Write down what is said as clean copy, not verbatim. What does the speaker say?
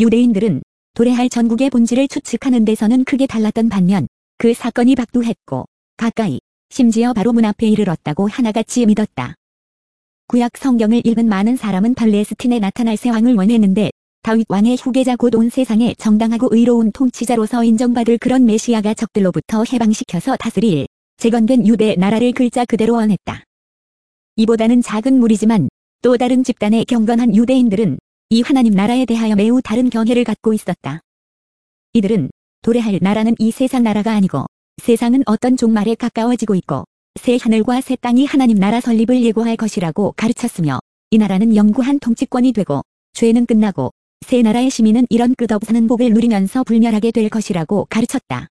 유대인들은 도래할 전국의 본질을 추측하는 데서는 크게 달랐던 반면 그 사건이 박두했고 가까이 심지어 바로 문 앞에 이르렀다고 하나같이 믿었다. 구약 성경을 읽은 많은 사람은 팔레스틴에 나타날 새 왕을 원했는데 다윗 왕의 후계자 곧 온 세상의 정당하고 의로운 통치자로서 인정받을 그런 메시아가 적들로부터 해방시켜서 다스릴 재건된 유대 나라를 글자 그대로 원했다. 이보다는 작은 무리지만 또 다른 집단의 경건한 유대인들은 이 하나님 나라에 대하여 매우 다른 견해를 갖고 있었다. 이들은 도래할 나라는 이 세상 나라가 아니고 세상은 어떤 종말에 가까워지고 있고 새 하늘과 새 땅이 하나님 나라 설립을 예고할 것이라고 가르쳤으며 이 나라는 영구한 통치권이 되고 죄는 끝나고 새 나라의 시민은 이런 끝없는 복을 누리면서 불멸하게 될 것이라고 가르쳤다.